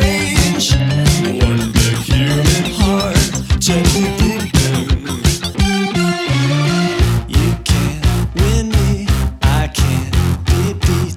change. One big human heart gently beating. You can't win me, I can't be beat.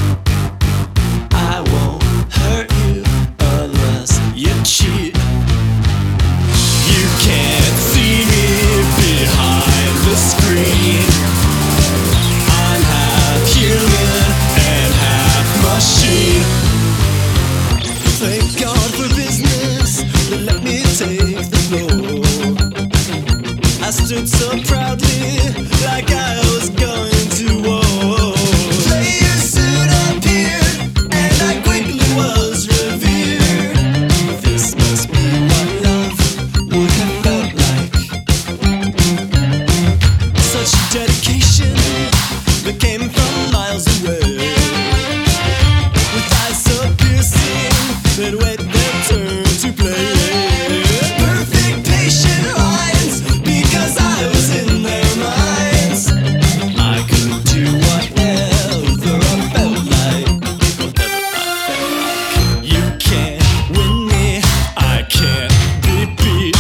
I won't hurt you unless you cheat. You can't see me behind the screen. I'm half human and half machine. Thank God for business, but let me take the floor. I stood so proudly, like I was going to war. Player suit appeared, and I quickly was revered. This must be what love would have felt like. Such dedication that came from miles away, with eyes so piercing that wait their turn to play. Perfect patient lines, because I was in their minds. I could do whatever I felt like. You can't win me, I can't be beat.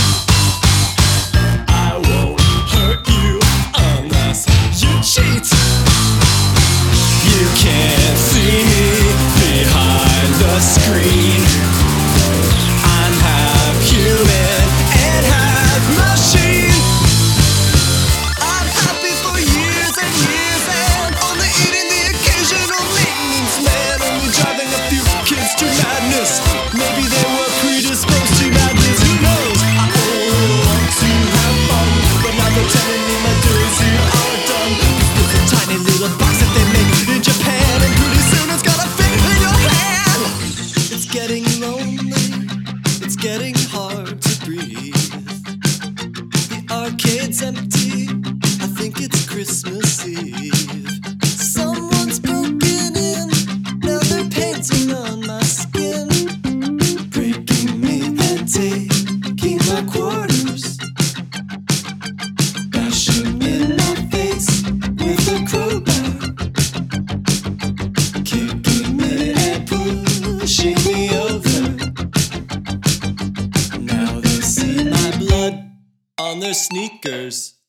I won't hurt you unless you cheat. You can't see me behind the screen. I'm half human and half machine. I'm happy for years and years, and only eating the occasional maintenance man, only driving a few kids to madness. Maybe they were predisposed to madness, who knows? I only want to have fun, but now they're telling me my days here are done. It's a tiny little box that they make in Japan, and pretty soon it's gonna fit in your hand. It's getting lonely, it's getting hard to breathe. The arcade's empty, I think it's Christmas Eve. Someone's broken in, now they're painting on my skin, breaking me and taking my quarters, bashing in my face with a crowbar, kicking me and pushing me over. Now they see my blood on their sneakers.